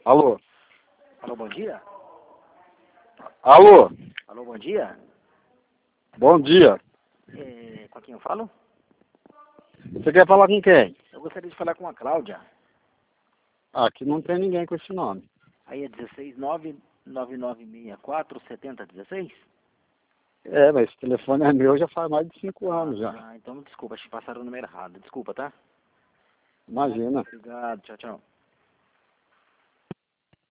Alô? Alô, bom dia? Alô? Alô, bom dia? Bom dia. Com quem eu falo? Você quer falar com quem? Eu gostaria de falar com a Cláudia. Aqui não tem ninguém com esse nome. Aí é 16999647016? É, mas esse telefone é meu já faz mais de 5 anos já. Ah, então desculpa, acho que passaram o número errado. Desculpa, tá? Imagina. Obrigado, tchau, tchau.